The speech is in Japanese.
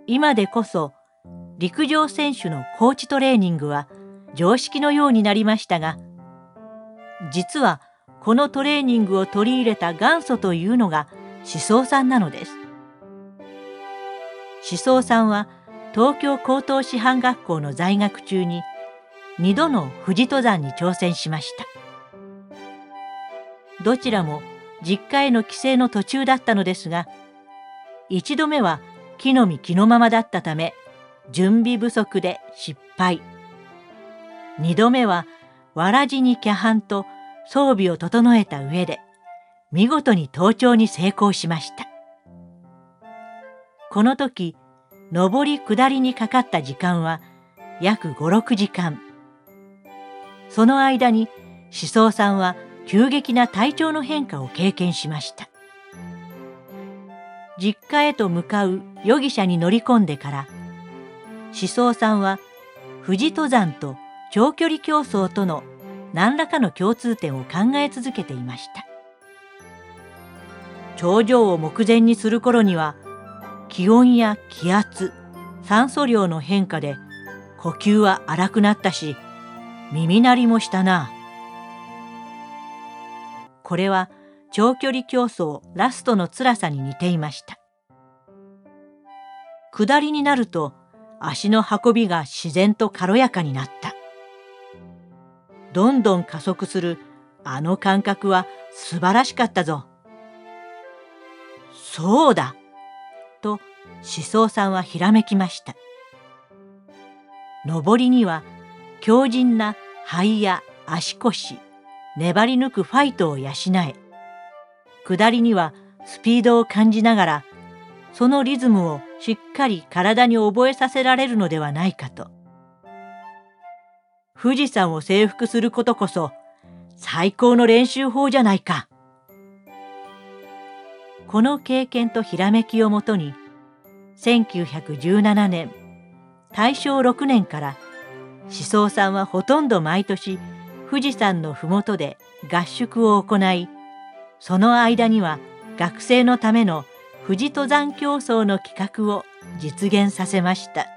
今でこそ陸上選手の高地トレーニングは常識のようになりましたが、実はこのトレーニングを取り入れた元祖というのが志宗さんなのです。志宗さんは東京高等師範学校の在学中に2度の富士登山に挑戦しました。どちらも実家への帰省の途中だったのですが、1度目は着の身着のままだったため準備不足で失敗。2度目はわらじに脚絆と装備を整えた上で見事に登頂に成功しました。この時上り下りにかかった時間は約5、6時間。その間に志宗さんは急激な体調の変化を経験しました。実家へと向かう夜汽車に乗り込んでから志宗さんは富士登山と長距離競走との何らかの共通点を考え続けていました。頂上を目前にする頃には気温や気圧、酸素量の変化で呼吸は荒くなったし、耳鳴りもしたな。これは長距離競走ラストの辛さに似ていました。下りになると足の運びが自然と軽やかになった。どんどん加速するあの感覚は素晴らしかったぞ。そうだと志宗さんはひらめきました。上りには強靭な肺や足腰、粘り抜くファイトを養え、下りにはスピードを感じながらそのリズムをしっかり体に覚えさせられるのではないかと。富士山を征服することこそ最高の練習法じゃないか。この経験とひらめきをもとに1917年大正6年から志宗さんはほとんど毎年富士山のふもとで合宿を行い、その間には学生のための富士登山競争の企画を実現させました。